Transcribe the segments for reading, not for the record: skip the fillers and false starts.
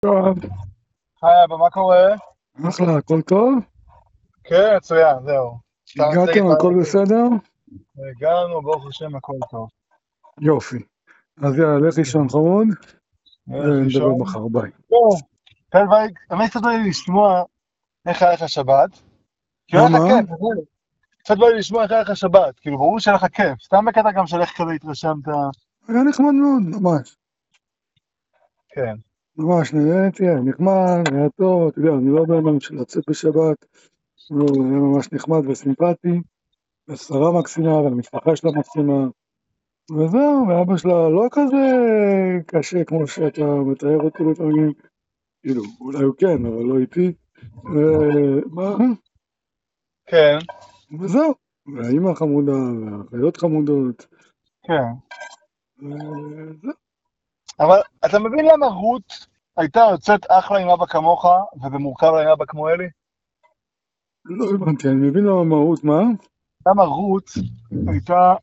טוב, היי אבא, מה קורה? אחלה, הכל טוב? כן, מצוין, זהו. סתם רציתי הגעתם, להגיד הכל לך, בסדר? הגענו, ברוך השם, הכל טוב. יופי. אז יאללה, לך לישון חמוד, נלך ונדבר לישון. מחר, ביי. טוב. כן, ביי, באמת קצת בא לי לשמוע איך היה לך שבת. כי היה לך מה? כיף, נכון? קצת בא לי לשמוע איך היה לך שבת. כאילו, ברור שהיה לך כיף. סתם בקטע גם של איך כזה התרשמת. היה נחמד מאוד, ממש. כן. ממש, נהניתי, היה נחמד, היה טוב, אתה יודע, אני לא בן אדם של לצאת בשבת, הוא היה ממש נחמד וסימפטי, השרה מקסימה, והמשפחה שלה מקסימה, וזהו, ואבא שלה לא כזה קשה כמו שאתה מתאר אותו לפעמים, כאילו, אולי הוא כן, אבל לא איתי, ומה? כן, וזהו, והאימא חמודה, והאחיות חמודות, כן. וזהו. אבל אתה מבין למה רות הייתה יוצאת אחלה עם אבא כמוך, וזה מורכב לה עם אבא כמו אלי? לא הבנתי, אני מבין למה מהות, מה? למה רות הייתה...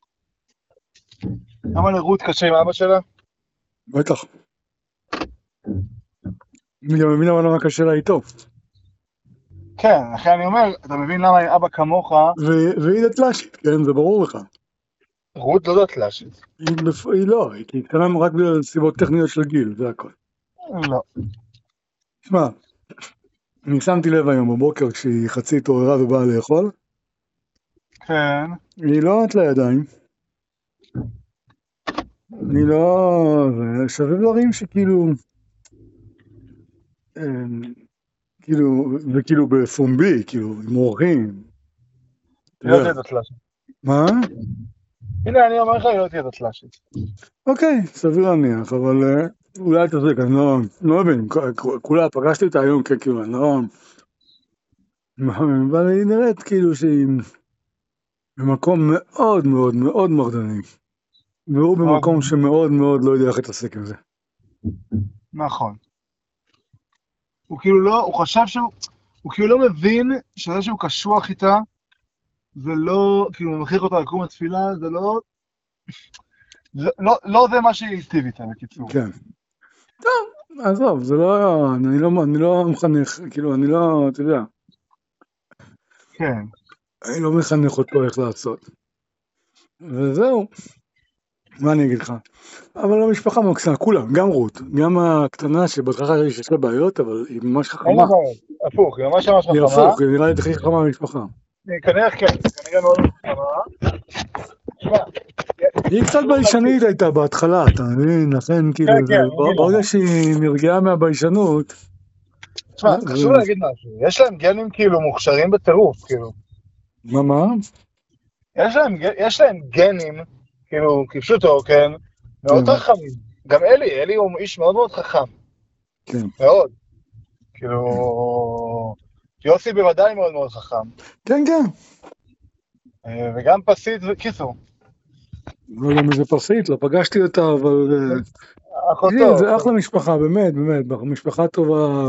למה לרות קשה עם אבא שלה? בטח. אני גם מבין למה קשה לה איתו. כן, לכן אני אומר, אתה מבין למה עם אבא כמוך, והיא דתל"שית, כן, זה ברור לך. רות לא דתל"שית. היא לא, היא התקרם רק בגלל סיבות טכניות של גיל, זה הכל. לא. תשמע, אני שמתי לב היום בבוקר כשהיא חצי התעוררה ובאה לאכול, כן. היא לא עט לידיים, אני לא... זה שווה דברים שכאילו... כאילו, וכאילו בפומבי, כאילו, עם אורחים, אתה היא לא יודע. תהיה דתל"שית. מה? הנה, אני אומר לך, היא לא תהיה דתל"שית. אוקיי, סביר להניח, אבל אולי אתה צודק, אני לא מבין, כולה פגשתי אותה היום, כאילו, אני לא... אבל היא נראית כאילו שהיא במקום מאוד מאוד מאוד מרדני, והוא מאוד. במקום שמאוד מאוד לא יודע איך להתעסק עם זה. נכון. הוא כאילו לא, הוא חשב שהוא, הוא כאילו לא מבין שזה שהוא קשוח איתה, זה לא, כאילו, הוא מכריח אותה לקום לתפילה, זה לא, לא זה מה שהיטיב איתה, בקיצור. כן. טוב, עזוב, זה לא... אני לא מחנך, כאילו, אני לא, אתה יודע, כן. אני לא מחנך אותו איך לעשות. וזהו, מה אני אגיד לך? אבל המשפחה מקסימה, כולם, גם רות, גם הקטנה שבהתחלה יש לה בעיות, אבל היא ממש אין לה חכמה. בעיות. הפוך, היא ממש ממש היא חכמה. הפוך, היא נראה לי הכי חכמה במשפחה. כנראה כן, כנראה מאוד חכמה. תשמע, היא קצת חשוב להגיד. ביישנית הייתה בהתחלה, אתה מבין? לכן כן, כאילו, כן, אני אגיד למה. ברגע שהיא נרגעה מהביישנות, תשמע, חשוב להגיד משהו. יש להם גנים כאילו מוכשרים בטירוף, כאילו. מה? יש להם גנים, כאילו, כפשוטו, כן, מאוד כן, חכמים. גם אלי הוא איש מאוד מאוד חכם. כן, מאוד. כאילו, כן, יוסי בוודאי מאוד מאוד חכם. כן, כן. וגם פסית וקיצור. לא יודע מי זה פרסית, לא פגשתי אותה, אבל... תראי, אחותו, זה כן. אחלה משפחה, באמת, באמת, משפחה טובה,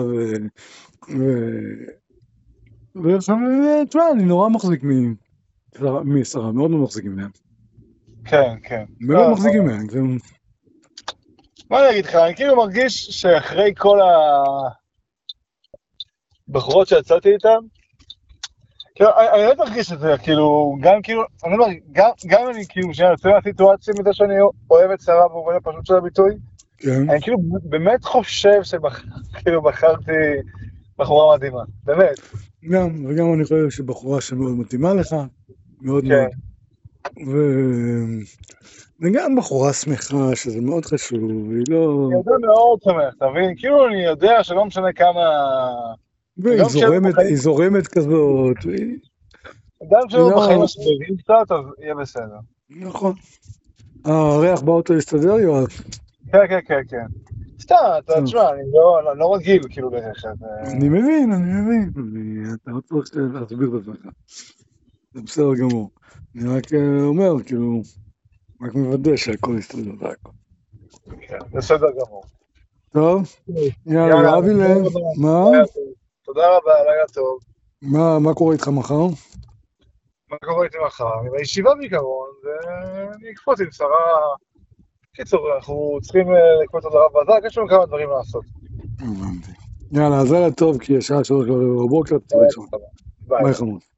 ועכשיו, תשמע, אני נורא מחזיק משרה, מאוד מאוד מחזיק ממנה. כן, כן. באמת לא, מחזיק ממנה, זה... מה אני אגיד לך, אני כאילו מרגיש שאחרי כל הבחורות שיצאתי איתן, כאילו, אני לא מרגיש את זה, כאילו, גם כאילו, אני אומר, גם אני כאילו, שאני יוצא מהסיטואציה מזה שאני אוהב את שרה במובן הפשוט של הביטוי, כן, אני כאילו באמת חושב שכאילו בחרתי בחורה מדהימה, באמת. וגם אני חושב שבחורה שמאוד מתאימה לך, מאוד כן. מאוד. וגם בחורה שמחה, שזה מאוד חשוב, היא לא... אני יודע מאוד שמח, אתה מבין? כאילו אני יודע שלא משנה כמה... והיא גם כשהם זורמת, בחיים, היא זורמת כזאת, גם היא כשהם בחיים לא... משברים קצת, אז יהיה בסדר. נכון. הריח באוטו הסתדר, יואב? כן, כן, כן, כן. סתם, אתה טוב, תשמע, אני לא רגיל כאילו לרכב. אני מבין, אני מבין. אתה לא צריך להסביר את עצמך. זה בסדר גמור. אני רק אומר, כאילו, רק מוודא שהכל יסתדר והכל. כן, בסדר גמור. טוב, יאללה, יאללה, ואבי תודה לב, רבה, מה? לילה טוב. תודה רבה, לילה טוב. מה קורה איתך מחר? מה קורה איתי מחר? אני בישיבה בעיקרון, ואני אקפוץ עם שרה. קיצור, אנחנו צריכים לקפוץ עוד הרב בזק, יש לנו כמה דברים לעשות. הבנתי. יאללה, אז לילה טוב, כי השעה 3:15 בבוקר, צריך לישון. ביי. ביי חמוד.